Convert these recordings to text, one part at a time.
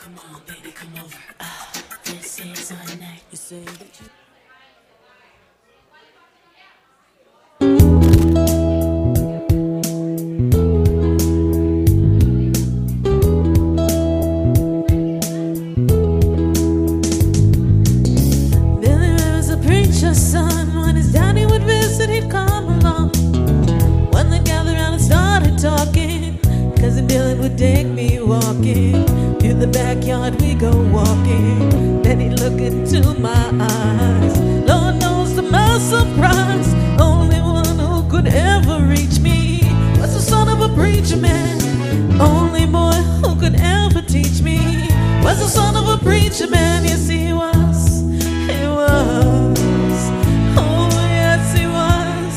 Come on, baby, come over. This is our night. You say that you. Son, when his daddy would visit, he'd come along. When they gathered around and started talking, Cousin Billy would take me walking. Through the backyard we go walking. Then he'd look into my eyes. Lord knows to my surprise, only one who could ever reach me was the son of a preacher man. Only boy who could ever teach me was the son of a preacher man. Yes, he was. He was. Oh, yes, he was.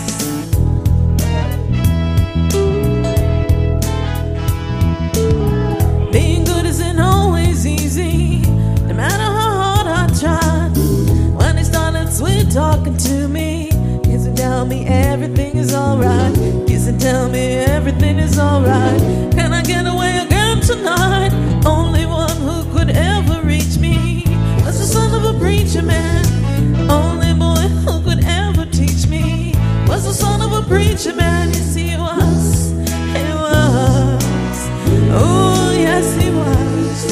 Being good isn't always easy, no matter how hard I tried. When he started sweet talking to me, kiss and tell me everything is alright. Kiss and tell me everything is alright. Can I get away again tonight? Only one who could ever reach me was the son of a preacher man. Only boy who could ever teach me was the son of a preacher man. Yes, he was. He was. Oh, yes, he was.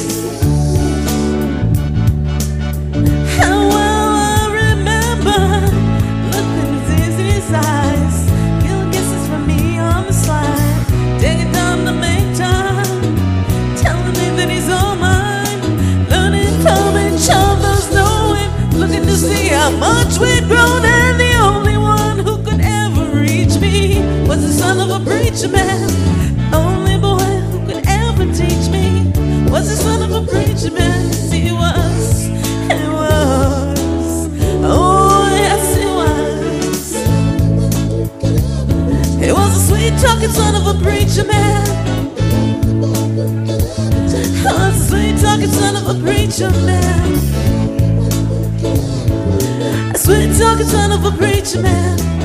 How well I remember looking into his eyes, feeling kisses from me on the slide, taking time to make time, telling me that he's all mine, learning from each other's knowing, looking to see how much we'd grown, and the only one who could ever reach me was the son of a preacher man. Only boy who could ever teach me was the son of a preacher man. Yes, he was. He was. Oh, yes, he was. He was a sweet-talking son of a preacher man. He was a sweet-talking son of a preacher man. A sweet-talking son of a preacher man.